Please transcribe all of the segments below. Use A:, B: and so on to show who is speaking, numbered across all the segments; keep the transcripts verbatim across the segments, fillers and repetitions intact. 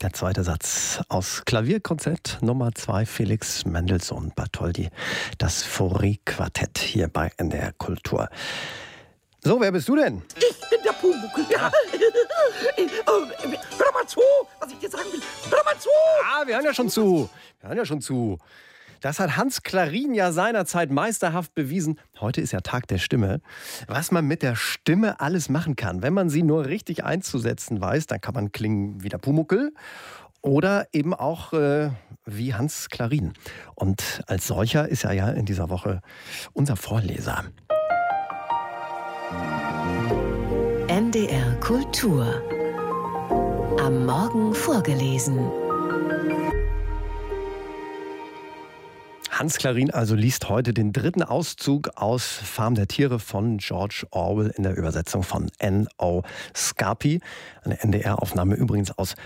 A: Der zweite Satz aus Klavierkonzert Nummer zwei, Felix Mendelssohn Bartholdy, das Fauré-Quartett hier bei N D R Kultur. So, wer bist du denn?
B: Ich bin der Pumuckl, ja. Hör mal zu, was ich dir sagen will. Hör mal zu.
A: Ah, wir hören ja schon zu. Wir hören ja schon zu. Das hat Hans Klarin ja seinerzeit meisterhaft bewiesen. Heute ist ja Tag der Stimme. Was man mit der Stimme alles machen kann. Wenn man sie nur richtig einzusetzen weiß, dann kann man klingen wie der Pumuckl oder eben auch äh, wie Hans Klarin. Und als solcher ist er ja in dieser Woche unser Vorleser.
C: N D R Kultur. Am Morgen vorgelesen.
A: Hans Klarin also liest heute den dritten Auszug aus Farm der Tiere von George Orwell in der Übersetzung von N O Scarpi. Eine N D R-Aufnahme übrigens aus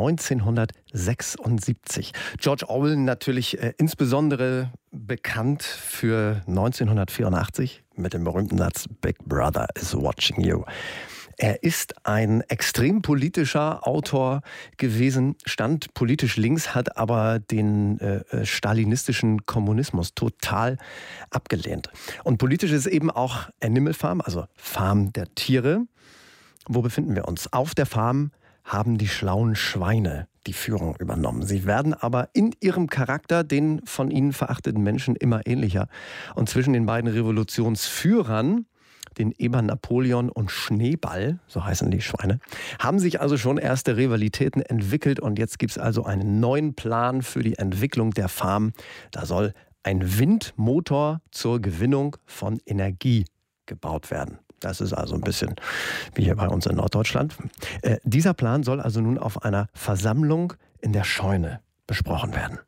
A: neunzehnhundertsechsundsiebzig. George Orwell natürlich äh, insbesondere bekannt für neunzehnhundertvierundachtzig mit dem berühmten Satz Big Brother is watching you. Er ist ein extrem politischer Autor gewesen, stand politisch links, hat aber den äh, stalinistischen Kommunismus total abgelehnt. Und politisch ist eben auch Animal Farm, also Farm der Tiere. Wo befinden wir uns? Auf der Farm haben die schlauen Schweine die Führung übernommen. Sie werden aber in ihrem Charakter den von ihnen verachteten Menschen immer ähnlicher. Und zwischen den beiden Revolutionsführern, den Eber Napoleon und Schneeball, so heißen die Schweine, haben sich also schon erste Rivalitäten entwickelt und jetzt gibt es also einen neuen Plan für die Entwicklung der Farm. Da soll ein Windmotor zur Gewinnung von Energie gebaut werden. Das ist also ein bisschen wie hier bei uns in Norddeutschland. Äh, dieser Plan soll also nun auf einer Versammlung in der Scheune besprochen werden.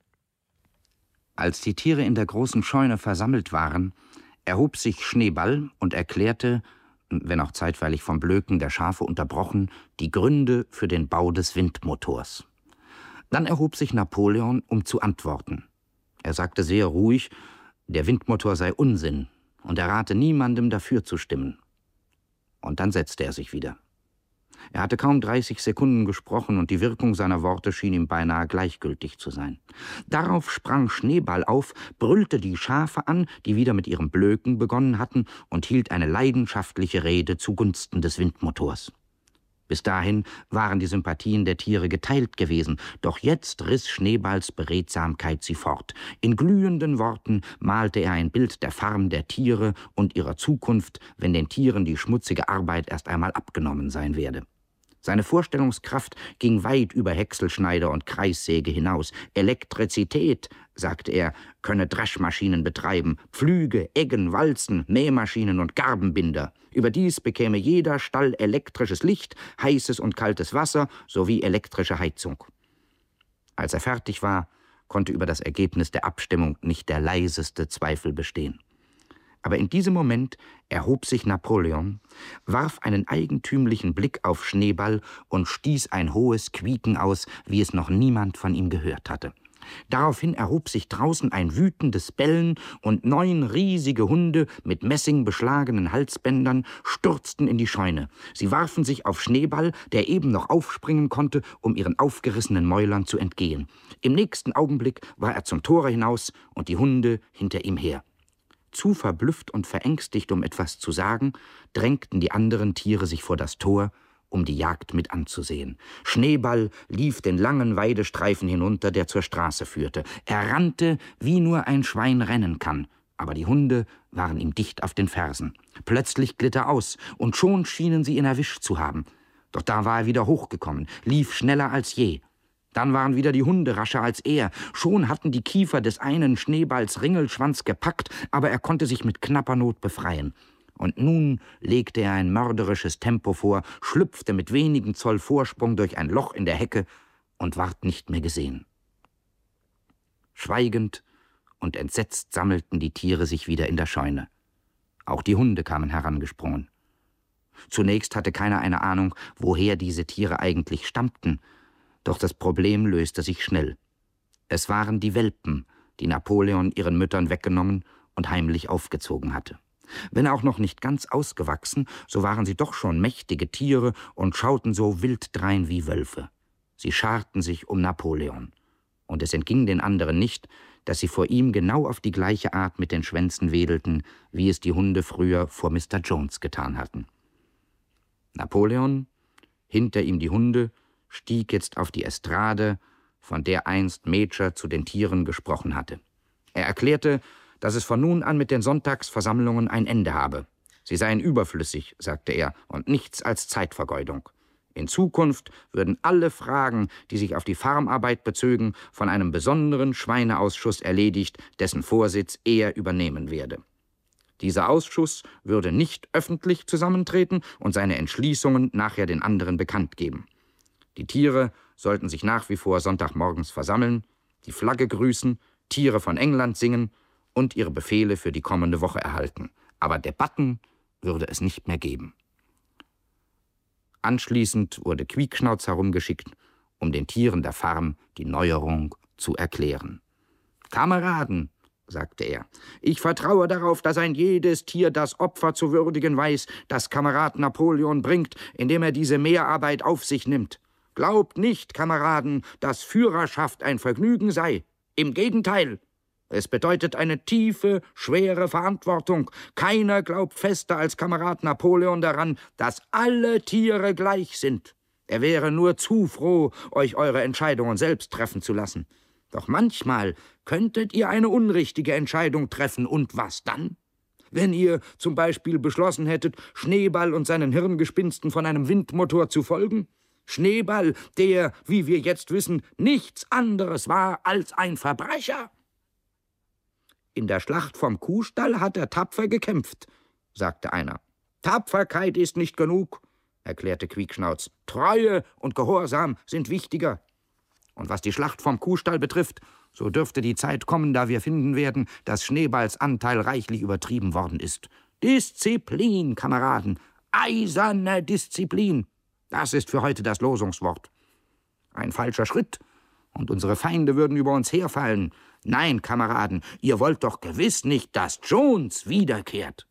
D: Als die Tiere in der großen Scheune versammelt waren, erhob sich Schneeball und erklärte, wenn auch zeitweilig vom Blöken der Schafe unterbrochen, die Gründe für den Bau des Windmotors. Dann erhob sich Napoleon, um zu antworten. Er sagte sehr ruhig, der Windmotor sei Unsinn und er rate niemandem, dafür zu stimmen. Und dann setzte er sich wieder. Er hatte kaum dreißig Sekunden gesprochen und die Wirkung seiner Worte schien ihm beinahe gleichgültig zu sein. Darauf sprang Schneeball auf, brüllte die Schafe an, die wieder mit ihrem Blöken begonnen hatten, und hielt eine leidenschaftliche Rede zugunsten des Windmotors. Bis dahin waren die Sympathien der Tiere geteilt gewesen, doch jetzt riss Schneeballs Beredsamkeit sie fort. In glühenden Worten malte er ein Bild der Farm der Tiere und ihrer Zukunft, wenn den Tieren die schmutzige Arbeit erst einmal abgenommen sein werde. Seine Vorstellungskraft ging weit über Häckselschneider und Kreissäge hinaus. Elektrizität, sagte er, könne Dreschmaschinen betreiben, Pflüge, Eggen, Walzen, Mähmaschinen und Garbenbinder. Überdies bekäme jeder Stall elektrisches Licht, heißes und kaltes Wasser sowie elektrische Heizung. Als er fertig war, konnte über das Ergebnis der Abstimmung nicht der leiseste Zweifel bestehen. Aber in diesem Moment erhob sich Napoleon, warf einen eigentümlichen Blick auf Schneeball und stieß ein hohes Quieken aus, wie es noch niemand von ihm gehört hatte. Daraufhin erhob sich draußen ein wütendes Bellen und neun riesige Hunde mit messingbeschlagenen Halsbändern stürzten in die Scheune. Sie warfen sich auf Schneeball, der eben noch aufspringen konnte, um ihren aufgerissenen Mäulern zu entgehen. Im nächsten Augenblick war er zum Tore hinaus und die Hunde hinter ihm her. Zu verblüfft und verängstigt, um etwas zu sagen, drängten die anderen Tiere sich vor das Tor, um die Jagd mit anzusehen. Schneeball lief den langen Weidestreifen hinunter, der zur Straße führte. Er rannte, wie nur ein Schwein rennen kann, aber die Hunde waren ihm dicht auf den Fersen. Plötzlich glitt er aus, und schon schienen sie ihn erwischt zu haben. Doch da war er wieder hochgekommen, lief schneller als je. Dann waren wieder die Hunde rascher als er. Schon hatten die Kiefer des einen Schneeballs Ringelschwanz gepackt, aber er konnte sich mit knapper Not befreien. Und nun legte er ein mörderisches Tempo vor, schlüpfte mit wenigen Zoll Vorsprung durch ein Loch in der Hecke und ward nicht mehr gesehen. Schweigend und entsetzt sammelten die Tiere sich wieder in der Scheune. Auch die Hunde kamen herangesprungen. Zunächst hatte keiner eine Ahnung, woher diese Tiere eigentlich stammten. Doch das Problem löste sich schnell. Es waren die Welpen, die Napoleon ihren Müttern weggenommen und heimlich aufgezogen hatte. Wenn auch noch nicht ganz ausgewachsen, so waren sie doch schon mächtige Tiere und schauten so wild drein wie Wölfe. Sie scharten sich um Napoleon. Und es entging den anderen nicht, dass sie vor ihm genau auf die gleiche Art mit den Schwänzen wedelten, wie es die Hunde früher vor Mister Jones getan hatten. Napoleon, hinter ihm die Hunde, stieg jetzt auf die Estrade, von der einst Major zu den Tieren gesprochen hatte. Er erklärte, dass es von nun an mit den Sonntagsversammlungen ein Ende habe. Sie seien überflüssig, sagte er, und nichts als Zeitvergeudung. In Zukunft würden alle Fragen, die sich auf die Farmarbeit bezögen, von einem besonderen Schweineausschuss erledigt, dessen Vorsitz er übernehmen werde. Dieser Ausschuss würde nicht öffentlich zusammentreten und seine Entschließungen nachher den anderen bekannt geben. Die Tiere sollten sich nach wie vor sonntagmorgens versammeln, die Flagge grüßen, Tiere von England singen und ihre Befehle für die kommende Woche erhalten. Aber Debatten würde es nicht mehr geben. Anschließend wurde Quiekschnauz herumgeschickt, um den Tieren der Farm die Neuerung zu erklären. »Kameraden«, sagte er, »ich vertraue darauf, dass ein jedes Tier das Opfer zu würdigen weiß, das Kamerad Napoleon bringt, indem er diese Mehrarbeit auf sich nimmt. Glaubt nicht, Kameraden, dass Führerschaft ein Vergnügen sei. Im Gegenteil. Es bedeutet eine tiefe, schwere Verantwortung. Keiner glaubt fester als Kamerad Napoleon daran, dass alle Tiere gleich sind. Er wäre nur zu froh, euch eure Entscheidungen selbst treffen zu lassen. Doch manchmal könntet ihr eine unrichtige Entscheidung treffen. Und was dann? Wenn ihr zum Beispiel beschlossen hättet, Schneeball und seinen Hirngespinsten von einem Windmotor zu folgen? Schneeball, der, wie wir jetzt wissen, nichts anderes war als ein Verbrecher. In der Schlacht vom Kuhstall hat er tapfer gekämpft, sagte einer. Tapferkeit ist nicht genug, erklärte Quiekschnauz. Treue und Gehorsam sind wichtiger. Und was die Schlacht vom Kuhstall betrifft, so dürfte die Zeit kommen, da wir finden werden, dass Schneeballs Anteil reichlich übertrieben worden ist. Disziplin, Kameraden, eiserne Disziplin. Das ist für heute das Losungswort. Ein falscher Schritt, und unsere Feinde würden über uns herfallen. Nein, Kameraden, ihr wollt doch gewiss nicht, dass Jones wiederkehrt.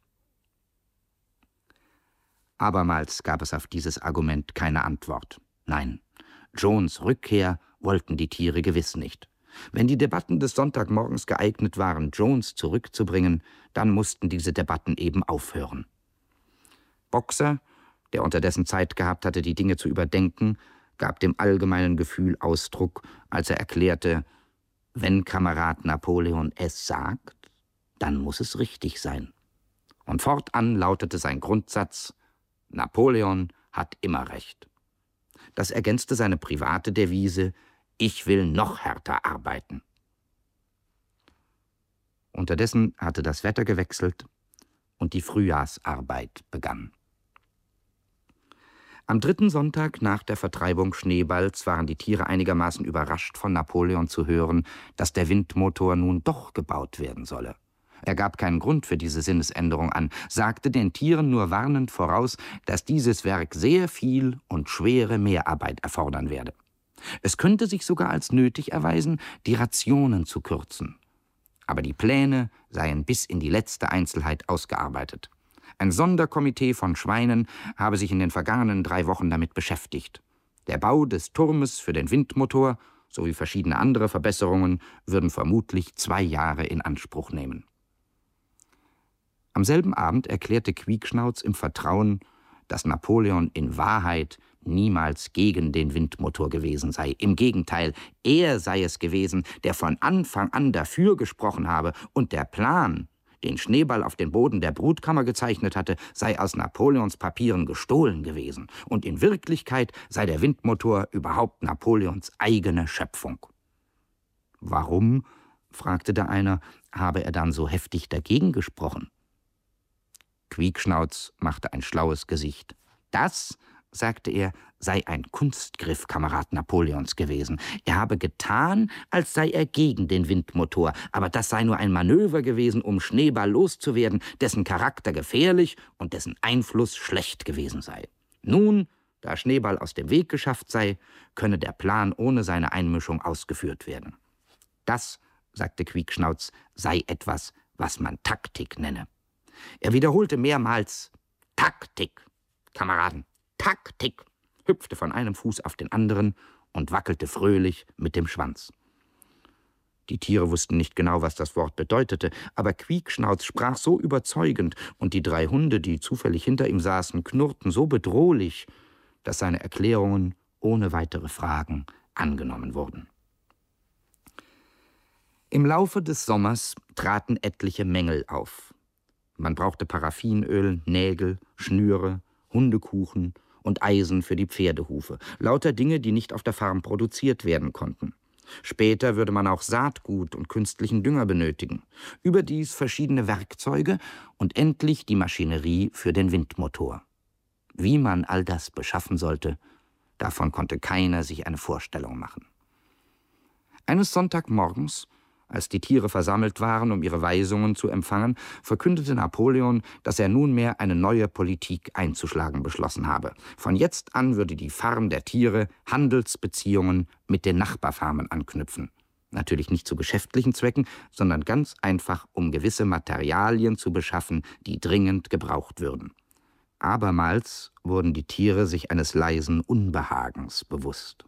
D: Abermals gab es auf dieses Argument keine Antwort. Nein, Jones' Rückkehr wollten die Tiere gewiss nicht. Wenn die Debatten des Sonntagmorgens geeignet waren, Jones zurückzubringen, dann mussten diese Debatten eben aufhören. Boxer, der unterdessen Zeit gehabt hatte, die Dinge zu überdenken, gab dem allgemeinen Gefühl Ausdruck, als er erklärte, wenn Kamerad Napoleon es sagt, dann muss es richtig sein. Und fortan lautete sein Grundsatz, Napoleon hat immer recht. Das ergänzte seine private Devise, ich will noch härter arbeiten. Unterdessen hatte das Wetter gewechselt und die Frühjahrsarbeit begann. Am dritten Sonntag nach der Vertreibung Schneeballs waren die Tiere einigermaßen überrascht von Napoleon zu hören, dass der Windmotor nun doch gebaut werden solle. Er gab keinen Grund für diese Sinnesänderung an, sagte den Tieren nur warnend voraus, dass dieses Werk sehr viel und schwere Mehrarbeit erfordern werde. Es könnte sich sogar als nötig erweisen, die Rationen zu kürzen. Aber die Pläne seien bis in die letzte Einzelheit ausgearbeitet. Ein Sonderkomitee von Schweinen habe sich in den vergangenen drei Wochen damit beschäftigt. Der Bau des Turmes für den Windmotor sowie verschiedene andere Verbesserungen würden vermutlich zwei Jahre in Anspruch nehmen. Am selben Abend erklärte Quiekschnauz im Vertrauen, dass Napoleon in Wahrheit niemals gegen den Windmotor gewesen sei. Im Gegenteil, er sei es gewesen, der von Anfang an dafür gesprochen habe, und der Plan, den Schneeball auf den Boden der Brutkammer gezeichnet hatte, sei aus Napoleons Papieren gestohlen gewesen. Und in Wirklichkeit sei der Windmotor überhaupt Napoleons eigene Schöpfung. Warum, fragte der einer, habe er dann so heftig dagegen gesprochen? Quiekschnauz machte ein schlaues Gesicht. Das, sagte er, sei ein Kunstgriff Kamerad Napoleons gewesen. Er habe getan, als sei er gegen den Windmotor, aber das sei nur ein Manöver gewesen, um Schneeball loszuwerden, dessen Charakter gefährlich und dessen Einfluss schlecht gewesen sei. Nun, da Schneeball aus dem Weg geschafft sei, könne der Plan ohne seine Einmischung ausgeführt werden. Das, sagte Quiekschnauz, sei etwas, was man Taktik nenne. Er wiederholte mehrmals, Taktik, Kameraden, Taktik, hüpfte von einem Fuß auf den anderen und wackelte fröhlich mit dem Schwanz. Die Tiere wussten nicht genau, was das Wort bedeutete, aber Quiekschnauz sprach so überzeugend und die drei Hunde, die zufällig hinter ihm saßen, knurrten so bedrohlich, dass seine Erklärungen ohne weitere Fragen angenommen wurden. Im Laufe des Sommers traten etliche Mängel auf. Man brauchte Paraffinöl, Nägel, Schnüre, Hundekuchen und Eisen für die Pferdehufe. Lauter Dinge, die nicht auf der Farm produziert werden konnten. Später würde man auch Saatgut und künstlichen Dünger benötigen. Überdies verschiedene Werkzeuge und endlich die Maschinerie für den Windmotor. Wie man all das beschaffen sollte, davon konnte keiner sich eine Vorstellung machen. Eines Sonntagmorgens, als die Tiere versammelt waren, um ihre Weisungen zu empfangen, verkündete Napoleon, dass er nunmehr eine neue Politik einzuschlagen beschlossen habe. Von jetzt an würde die Farm der Tiere Handelsbeziehungen mit den Nachbarfarmen anknüpfen. Natürlich nicht zu geschäftlichen Zwecken, sondern ganz einfach, um gewisse Materialien zu beschaffen, die dringend gebraucht würden. Abermals wurden die Tiere sich eines leisen Unbehagens bewusst.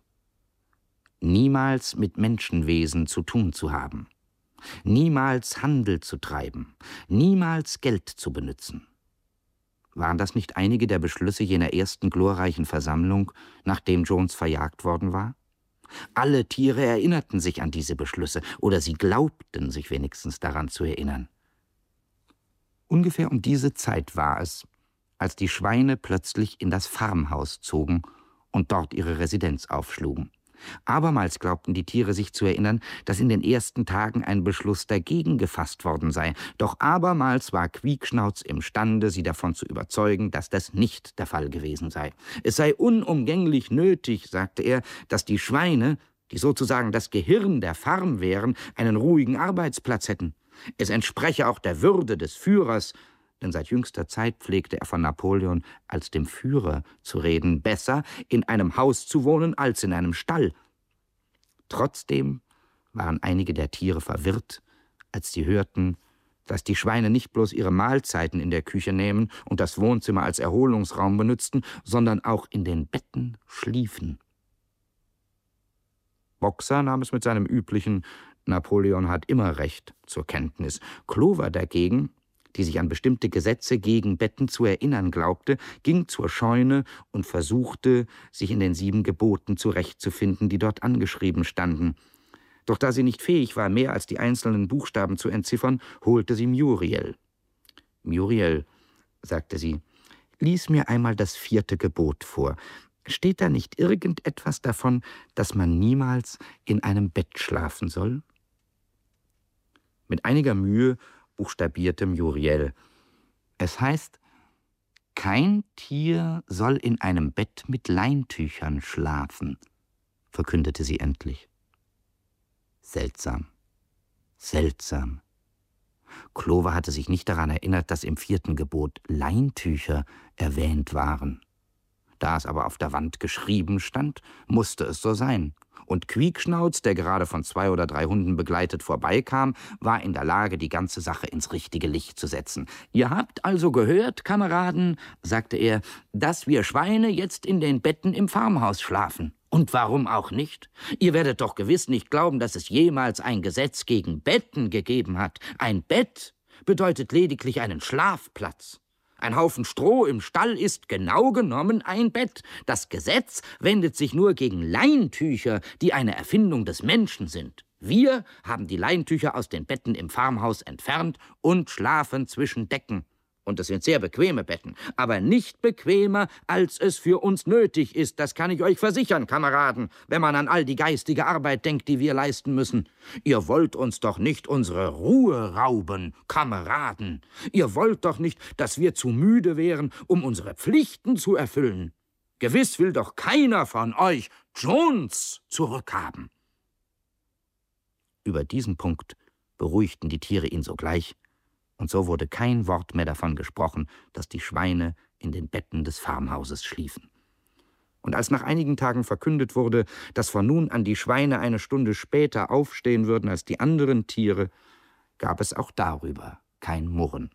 D: Niemals mit Menschenwesen zu tun zu haben, niemals Handel zu treiben, niemals Geld zu benützen. Waren das nicht einige der Beschlüsse jener ersten glorreichen Versammlung, nachdem Jones verjagt worden war? Alle Tiere erinnerten sich an diese Beschlüsse, oder sie glaubten, sich wenigstens daran zu erinnern. Ungefähr um diese Zeit war es, als die Schweine plötzlich in das Farmhaus zogen und dort ihre Residenz aufschlugen. Abermals glaubten die Tiere sich zu erinnern, dass in den ersten Tagen ein Beschluss dagegen gefasst worden sei. Doch abermals war Quiekschnauz imstande, sie davon zu überzeugen, dass das nicht der Fall gewesen sei. Es sei unumgänglich nötig, sagte er, dass die Schweine, die sozusagen das Gehirn der Farm wären, einen ruhigen Arbeitsplatz hätten. Es entspreche auch der Würde des Führers, denn seit jüngster Zeit pflegte er von Napoleon als dem Führer zu reden, besser in einem Haus zu wohnen als in einem Stall. Trotzdem waren einige der Tiere verwirrt, als sie hörten, dass die Schweine nicht bloß ihre Mahlzeiten in der Küche nähmen und das Wohnzimmer als Erholungsraum benützten, sondern auch in den Betten schliefen. Boxer nahm es mit seinem üblichen »Napoleon hat immer recht« zur Kenntnis. Clover dagegen, die sich an bestimmte Gesetze gegen Betten zu erinnern glaubte, ging zur Scheune und versuchte, sich in den sieben Geboten zurechtzufinden, die dort angeschrieben standen. Doch da sie nicht fähig war, mehr als die einzelnen Buchstaben zu entziffern, holte sie Muriel. »Muriel«, sagte sie, »lies mir einmal das vierte Gebot vor. Steht da nicht irgendetwas davon, dass man niemals in einem Bett schlafen soll?« Mit einiger Mühe buchstabierte Muriel. Es heißt, kein Tier soll in einem Bett mit Leintüchern schlafen, verkündete sie endlich. Seltsam, seltsam. Clover hatte sich nicht daran erinnert, dass im vierten Gebot Leintücher erwähnt waren. Da es aber auf der Wand geschrieben stand, musste es so sein. Und Quiekschnauz, der gerade von zwei oder drei Hunden begleitet vorbeikam, war in der Lage, die ganze Sache ins richtige Licht zu setzen. »Ihr habt also gehört, Kameraden«, sagte er, »dass wir Schweine jetzt in den Betten im Farmhaus schlafen. Und warum auch nicht? Ihr werdet doch gewiss nicht glauben, dass es jemals ein Gesetz gegen Betten gegeben hat. Ein Bett bedeutet lediglich einen Schlafplatz. Ein Haufen Stroh im Stall ist genau genommen ein Bett. Das Gesetz wendet sich nur gegen Leintücher, die eine Erfindung des Menschen sind. Wir haben die Leintücher aus den Betten im Farmhaus entfernt und schlafen zwischen Decken. Und es sind sehr bequeme Betten, aber nicht bequemer, als es für uns nötig ist. Das kann ich euch versichern, Kameraden, wenn man an all die geistige Arbeit denkt, die wir leisten müssen. Ihr wollt uns doch nicht unsere Ruhe rauben, Kameraden. Ihr wollt doch nicht, dass wir zu müde wären, um unsere Pflichten zu erfüllen. Gewiss will doch keiner von euch Jones zurückhaben. Über diesen Punkt beruhigten die Tiere ihn sogleich, und so wurde kein Wort mehr davon gesprochen, dass die Schweine in den Betten des Farmhauses schliefen. Und als nach einigen Tagen verkündet wurde, dass von nun an die Schweine eine Stunde später aufstehen würden als die anderen Tiere, gab es auch darüber kein Murren.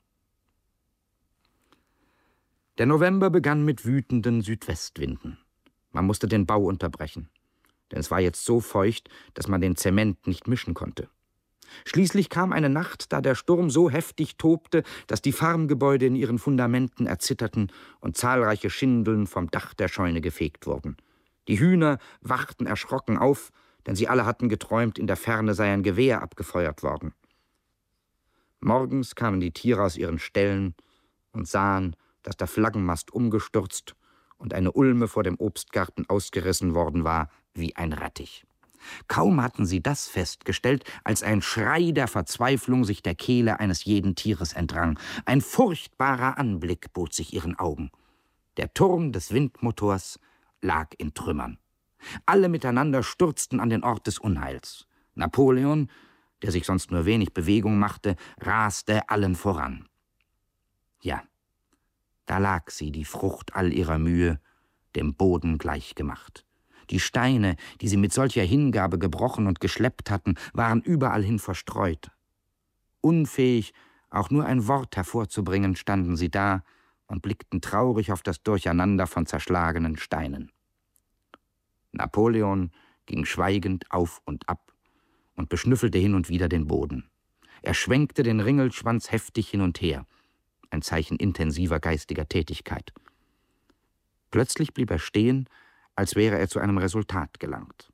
D: Der November begann mit wütenden Südwestwinden. Man musste den Bau unterbrechen. denn es war jetzt so feucht, dass man den Zement nicht mischen konnte. Schließlich kam eine Nacht, da der Sturm so heftig tobte, dass die Farmgebäude in ihren Fundamenten erzitterten und zahlreiche Schindeln vom Dach der Scheune gefegt wurden. Die Hühner wachten erschrocken auf, denn sie alle hatten geträumt, in der Ferne sei ein Gewehr abgefeuert worden. Morgens kamen die Tiere aus ihren Ställen und sahen, dass der Flaggenmast umgestürzt und eine Ulme vor dem Obstgarten ausgerissen worden war, wie ein Rettich. Kaum hatten sie das festgestellt, als ein Schrei der Verzweiflung sich der Kehle eines jeden Tieres entrang. Ein furchtbarer Anblick bot sich ihren Augen. Der Turm des Windmotors lag in Trümmern. Alle miteinander stürzten an den Ort des Unheils. Napoleon, der sich sonst nur wenig Bewegung machte, raste allen voran. Ja, da lag sie, die Frucht all ihrer Mühe, dem Boden gleichgemacht. Die Steine, die sie mit solcher Hingabe gebrochen und geschleppt hatten, waren überall hin verstreut. Unfähig, auch nur ein Wort hervorzubringen, standen sie da und blickten traurig auf das Durcheinander von zerschlagenen Steinen. Napoleon ging schweigend auf und ab und beschnüffelte hin und wieder den Boden. Er schwenkte den Ringelschwanz heftig hin und her, ein Zeichen intensiver geistiger Tätigkeit. Plötzlich blieb er stehen, als wäre er zu einem Resultat gelangt.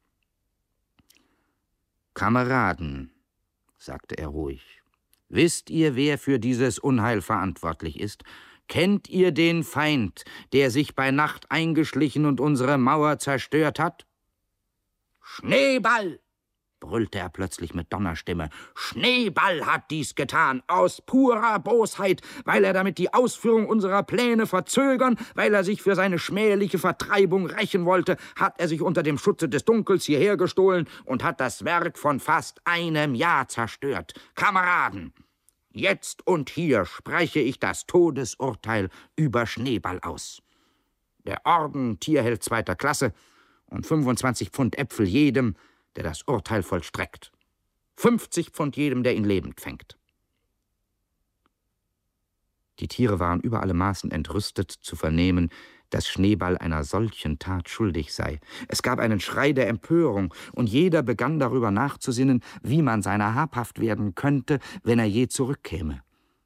D: »Kameraden«, sagte er ruhig, »wisst ihr, wer für dieses Unheil verantwortlich ist? Kennt ihr den Feind, der sich bei Nacht eingeschlichen und unsere Mauer zerstört hat?« »Schneeball«, brüllte er plötzlich mit Donnerstimme. »Schneeball hat dies getan, aus purer Bosheit, weil er damit die Ausführung unserer Pläne verzögern, weil er sich für seine schmähliche Vertreibung rächen wollte, hat er sich unter dem Schutze des Dunkels hierher gestohlen und hat das Werk von fast einem Jahr zerstört. Kameraden, jetzt und hier spreche ich das Todesurteil über Schneeball aus. Der Orden Tierheld zweiter Klasse und fünfundzwanzig Pfund Äpfel jedem, der das Urteil vollstreckt. fünfzig Pfund jedem, der ihn lebend fängt.« Die Tiere waren über alle Maßen entrüstet, zu vernehmen, dass Schneeball einer solchen Tat schuldig sei. Es gab einen Schrei der Empörung, und jeder begann darüber nachzusinnen, wie man seiner habhaft werden könnte, wenn er je zurückkäme.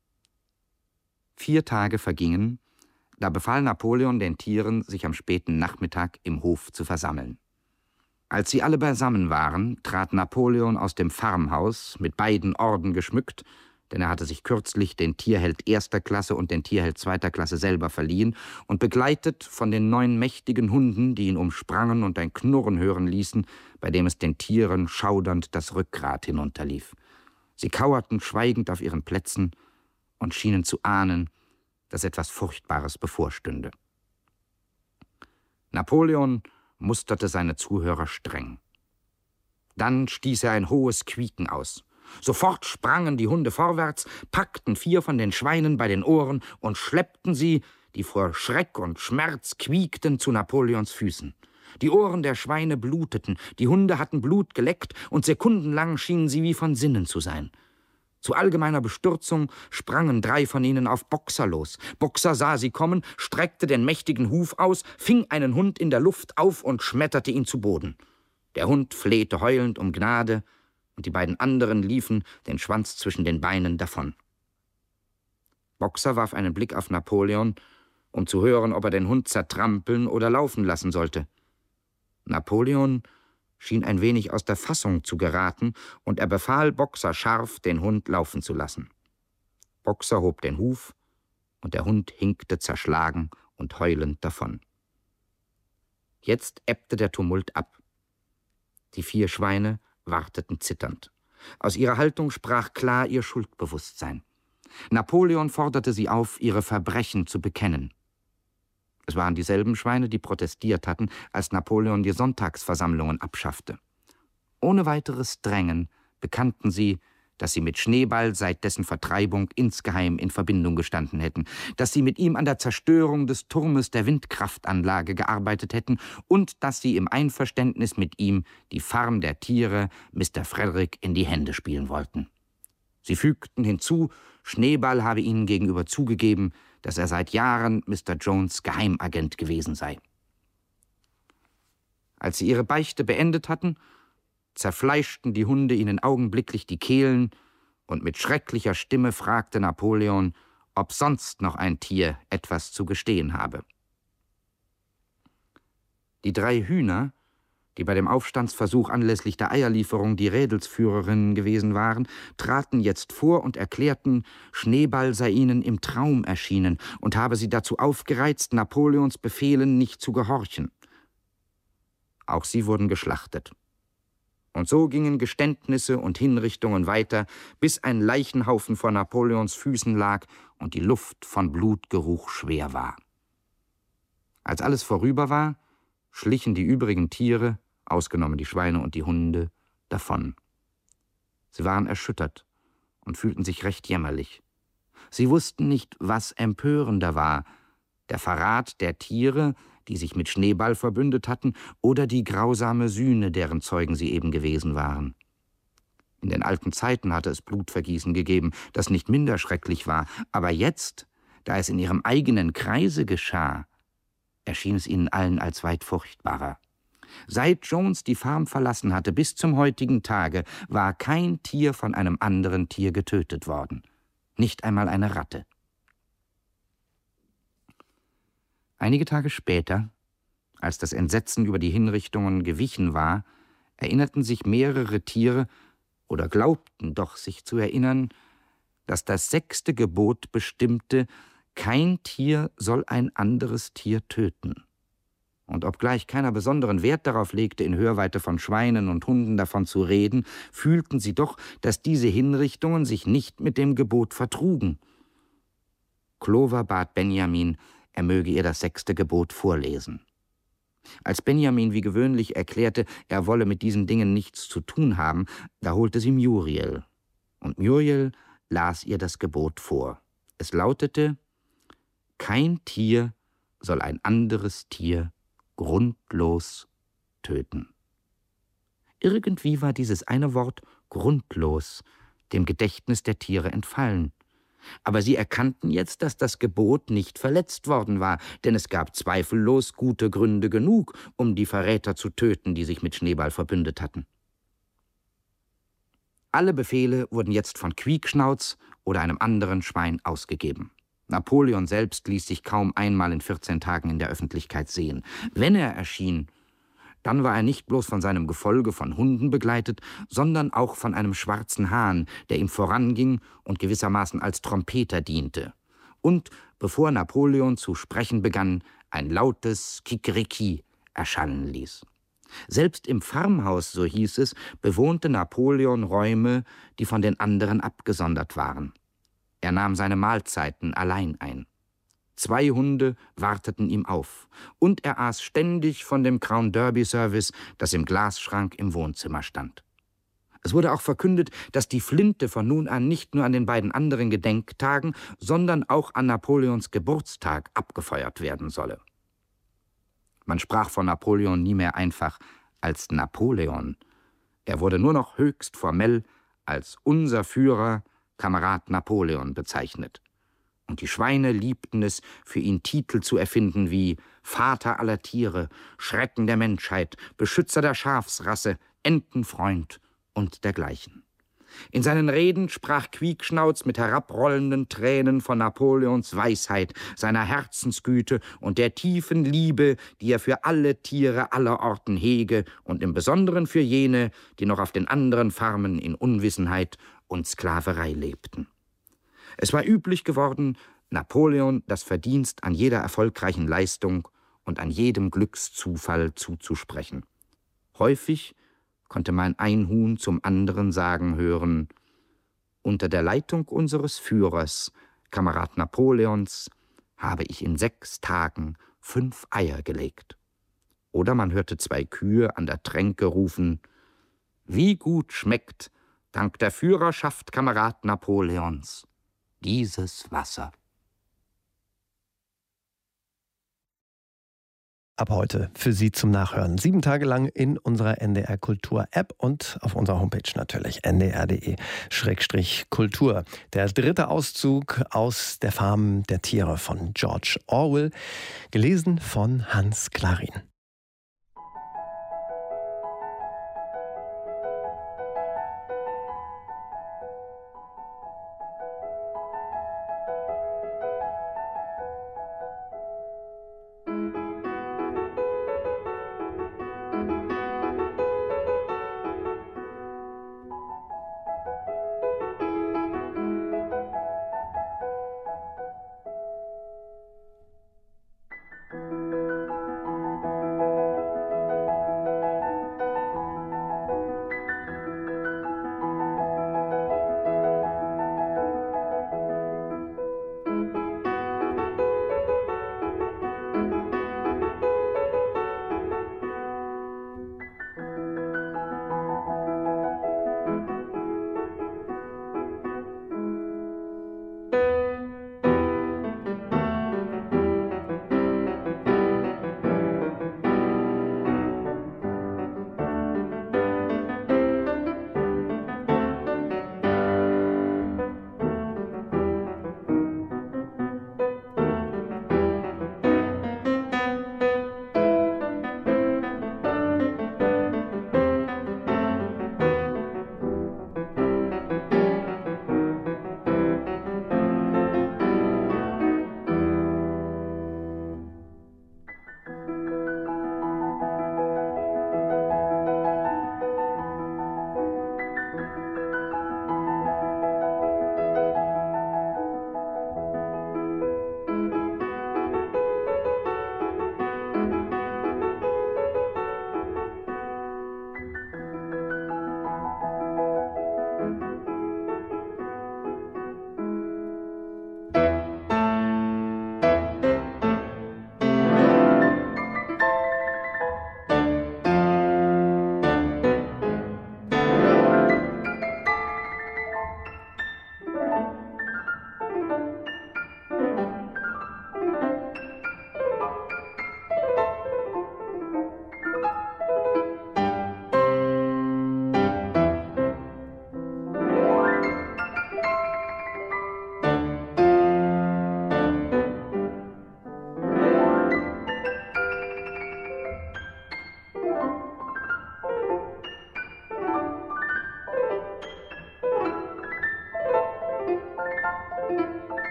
D: Vier Tage vergingen, da befahl Napoleon den Tieren, sich am späten Nachmittag im Hof zu versammeln. Als sie alle beisammen waren, trat Napoleon aus dem Farmhaus, mit beiden Orden geschmückt, denn er hatte sich kürzlich den Tierheld erster Klasse und den Tierheld zweiter Klasse selber verliehen, und begleitet von den neun mächtigen Hunden, die ihn umsprangen und ein Knurren hören ließen, bei dem es den Tieren schaudernd das Rückgrat hinunterlief. Sie kauerten schweigend auf ihren Plätzen und schienen zu ahnen, dass etwas Furchtbares bevorstünde. Napoleon musterte seine Zuhörer streng. Dann stieß er ein hohes Quieken aus. Sofort sprangen die Hunde vorwärts, packten vier von den Schweinen bei den Ohren und schleppten sie, die vor Schreck und Schmerz quiekten, zu Napoleons Füßen. Die Ohren der Schweine bluteten, die Hunde hatten Blut geleckt, und sekundenlang schienen sie wie von Sinnen zu sein. Zu allgemeiner Bestürzung sprangen drei von ihnen auf Boxer los. Boxer sah sie kommen, streckte den mächtigen Huf aus, fing einen Hund in der Luft auf und schmetterte ihn zu Boden. Der Hund flehte heulend um Gnade, und die beiden anderen liefen, den Schwanz zwischen den Beinen, davon. Boxer warf einen Blick auf Napoleon, um zu hören, ob er den Hund zertrampeln oder laufen lassen sollte. Napoleon schien ein wenig aus der Fassung zu geraten, und er befahl Boxer scharf, den Hund laufen zu lassen. Boxer hob den Huf, und der Hund hinkte zerschlagen und heulend davon. Jetzt ebbte der Tumult ab. Die vier Schweine warteten zitternd. Aus ihrer Haltung sprach klar ihr Schuldbewusstsein. Napoleon forderte sie auf, ihre Verbrechen zu bekennen. Es waren dieselben Schweine, die protestiert hatten, als Napoleon die Sonntagsversammlungen abschaffte. Ohne weiteres Drängen bekannten sie, dass sie mit Schneeball seit dessen Vertreibung insgeheim in Verbindung gestanden hätten, dass sie mit ihm an der Zerstörung des Turmes der Windkraftanlage gearbeitet hätten und dass sie im Einverständnis mit ihm die Farm der Tiere Mister Frederick in die Hände spielen wollten. Sie fügten hinzu, Schneeball habe ihnen gegenüber zugegeben, dass er seit Jahren Mister Jones Geheimagent gewesen sei. Als sie ihre Beichte beendet hatten, zerfleischten die Hunde ihnen augenblicklich die Kehlen, und mit schrecklicher Stimme fragte Napoleon, ob sonst noch ein Tier etwas zu gestehen habe. Die drei Hühner, die bei dem Aufstandsversuch anlässlich der Eierlieferung die Rädelsführerinnen gewesen waren, traten jetzt vor und erklärten, Schneeball sei ihnen im Traum erschienen und habe sie dazu aufgereizt, Napoleons Befehlen nicht zu gehorchen. Auch sie wurden geschlachtet. Und so gingen Geständnisse und Hinrichtungen weiter, bis ein Leichenhaufen vor Napoleons Füßen lag und die Luft von Blutgeruch schwer war. Als alles vorüber war, schlichen die übrigen Tiere, ausgenommen die Schweine und die Hunde, davon. Sie waren erschüttert und fühlten sich recht jämmerlich. Sie wussten nicht, was empörender war, der Verrat der Tiere, die sich mit Schneeball verbündet hatten, oder die grausame Sühne, deren Zeugen sie eben gewesen waren. In den alten Zeiten hatte es Blutvergießen gegeben, das nicht minder schrecklich war, aber jetzt, da es in ihrem eigenen Kreise geschah, erschien es ihnen allen als weit furchtbarer. Seit Jones die Farm verlassen hatte, bis zum heutigen Tage, war kein Tier von einem anderen Tier getötet worden. Nicht einmal eine Ratte. Einige Tage später, als das Entsetzen über die Hinrichtungen gewichen war, erinnerten sich mehrere Tiere, oder glaubten doch sich zu erinnern, dass das sechste Gebot bestimmte, kein Tier soll ein anderes Tier töten. Und obgleich keiner besonderen Wert darauf legte, in Hörweite von Schweinen und Hunden davon zu reden, fühlten sie doch, dass diese Hinrichtungen sich nicht mit dem Gebot vertrugen. Clover bat Benjamin, er möge ihr das sechste Gebot vorlesen. Als Benjamin wie gewöhnlich erklärte, er wolle mit diesen Dingen nichts zu tun haben, da holte sie Muriel. Und Muriel las ihr das Gebot vor. Es lautete: Kein Tier soll ein anderes Tier grundlos töten. Irgendwie war dieses eine Wort grundlos dem Gedächtnis der Tiere entfallen. Aber sie erkannten jetzt, dass das Gebot nicht verletzt worden war, denn es gab zweifellos gute Gründe genug, um die Verräter zu töten, die sich mit Schneeball verbündet hatten. Alle Befehle wurden jetzt von Quiekschnauz oder einem anderen Schwein ausgegeben. Napoleon selbst ließ sich kaum einmal in vierzehn Tagen in der Öffentlichkeit sehen. Wenn er erschien, dann war er nicht bloß von seinem Gefolge von Hunden begleitet, sondern auch von einem schwarzen Hahn, der ihm voranging und gewissermaßen als Trompeter diente. Und, bevor Napoleon zu sprechen begann, ein lautes Kikeriki erschallen ließ. Selbst im Farmhaus, so hieß es, bewohnte Napoleon Räume, die von den anderen abgesondert waren. Er nahm seine Mahlzeiten allein ein. Zwei Hunde warteten ihm auf, und er aß ständig von dem Crown Derby Service, das im Glasschrank im Wohnzimmer stand. Es wurde auch verkündet, dass die Flinte von nun an nicht nur an den beiden anderen Gedenktagen, sondern auch an Napoleons Geburtstag abgefeuert werden solle. Man sprach von Napoleon nie mehr einfach als Napoleon. Er wurde nur noch höchst formell als unser Führer, Kamerad Napoleon, bezeichnet. Und die Schweine liebten es, für ihn Titel zu erfinden wie Vater aller Tiere, Schrecken der Menschheit, Beschützer der Schafsrasse, Entenfreund und dergleichen. In seinen Reden sprach Quiekschnauz mit herabrollenden Tränen von Napoleons Weisheit, seiner Herzensgüte und der tiefen Liebe, die er für alle Tiere aller Orten hege und im Besonderen für jene, die noch auf den anderen Farmen in Unwissenheit und Sklaverei lebten. Es war üblich geworden, Napoleon das Verdienst an jeder erfolgreichen Leistung und an jedem Glückszufall zuzusprechen. Häufig konnte man ein Huhn zum anderen sagen hören: Unter der Leitung unseres Führers, Kamerad Napoleons, habe ich in sechs Tagen fünf Eier gelegt. Oder man hörte zwei Kühe an der Tränke rufen: Wie gut schmeckt, dank der Führerschaft Kamerad Napoleons, dieses Wasser.
A: Ab heute für Sie zum Nachhören. Sieben Tage lang in unserer N D R Kultur App und auf unserer Homepage natürlich n d r punkt d e Schrägstrich Kultur. Der dritte Auszug aus Der Farm der Tiere von George Orwell, gelesen von Hans Klarin.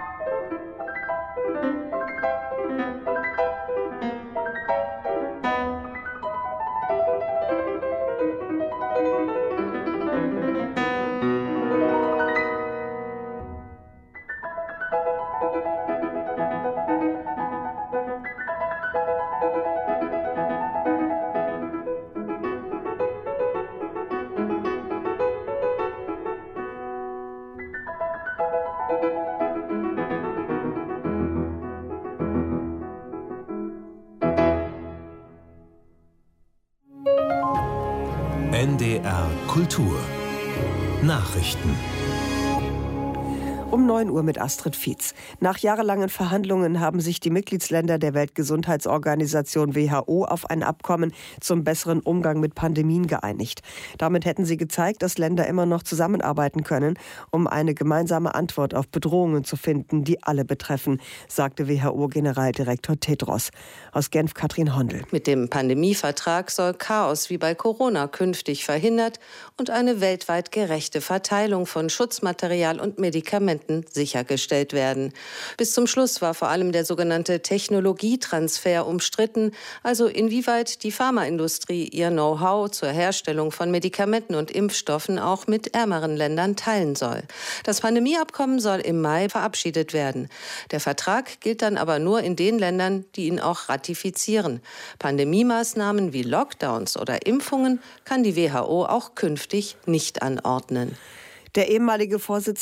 E: N D R Kultur Nachrichten.
F: Um neun Uhr mit Astrid Fietz. Nach jahrelangen Verhandlungen haben sich die Mitgliedsländer der Weltgesundheitsorganisation W H O auf ein Abkommen zum besseren Umgang mit Pandemien geeinigt. Damit hätten sie gezeigt, dass Länder immer noch zusammenarbeiten können, um eine gemeinsame Antwort auf Bedrohungen zu finden, die alle betreffen, sagte W H O-Generaldirektor Tedros. Aus Genf Katrin Hondel.
G: Mit dem Pandemievertrag soll Chaos wie bei Corona künftig verhindert und eine weltweit gerechte Verteilung von Schutzmaterial und Medikamenten sichergestellt werden. Bis zum Schluss war vor allem der sogenannte Technologietransfer umstritten, also inwieweit die Pharmaindustrie ihr Know-how zur Herstellung von Medikamenten und Impfstoffen auch mit ärmeren Ländern teilen soll. Das Pandemieabkommen soll im Mai verabschiedet werden. Der Vertrag gilt dann aber nur in den Ländern, die ihn auch ratifizieren. Pandemiemaßnahmen wie Lockdowns oder Impfungen kann die W H O auch künftig nicht anordnen.
F: Der ehemalige Vorsitzende